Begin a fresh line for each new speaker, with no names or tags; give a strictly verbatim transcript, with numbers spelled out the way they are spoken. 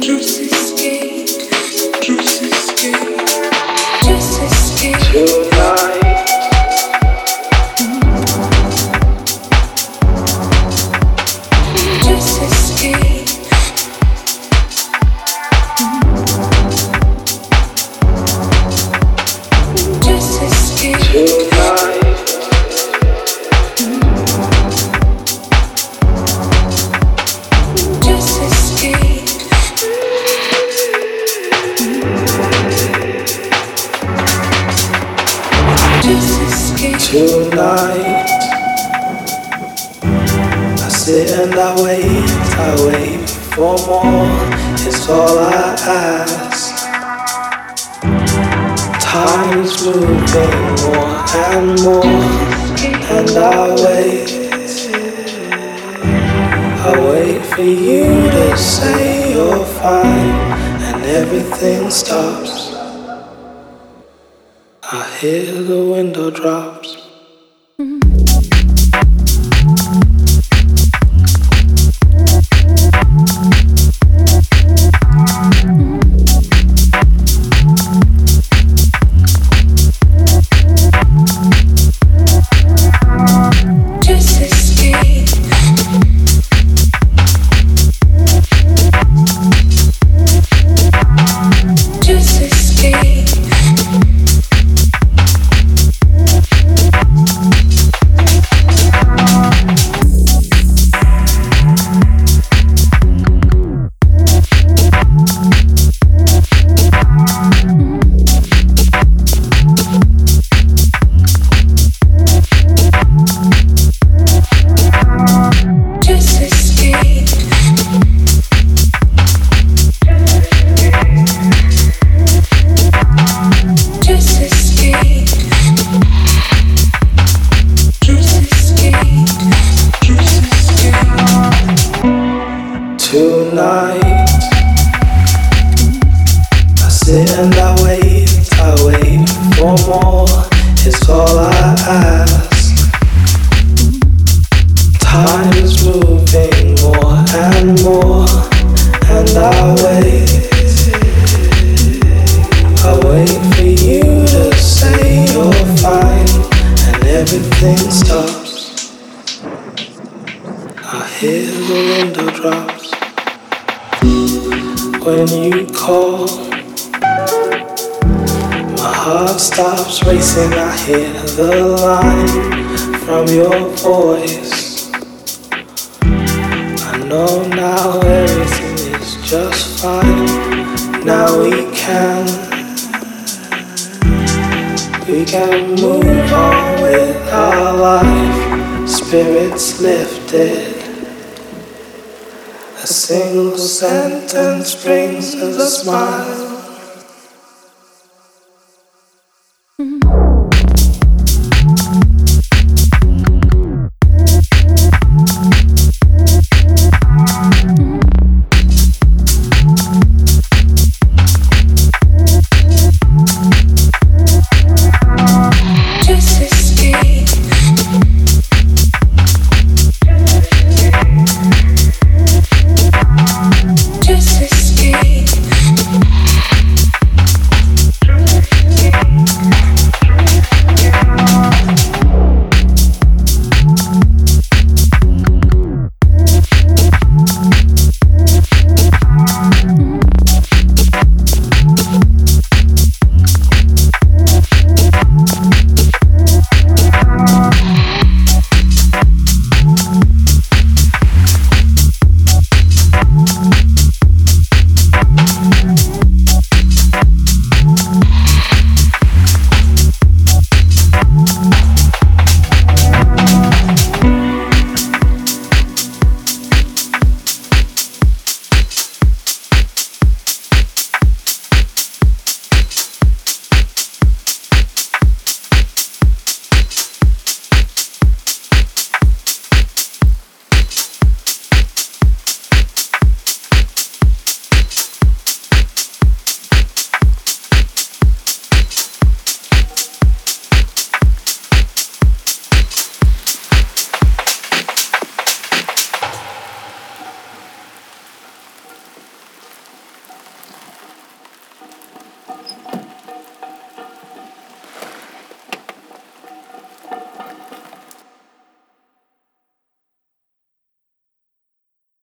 Just escape, just escape, just escape tonight. Just escape. Just escape tonight. Just escape. Just escape tonight. I sit and I wait, I wait for more. It's all I ask. Time's moving more and more, and I wait. I wait for you to say you're fine, and everything stops. I hear the window drops. Just escape. Just escape. Just escape. Just escape. Just escape. Just escape. Tonight, I sit and I wait, I wait for more. It's all I ask. Time is moving more and more, and I wait. I wait for you to say you're fine, and everything stops. I hear the window drops. When you call, my heart stops racing. I hear the line from your voice. I know now everything is just fine. Now we can, we can move on with our life. Spirits lifted. A single sentence brings us a smile.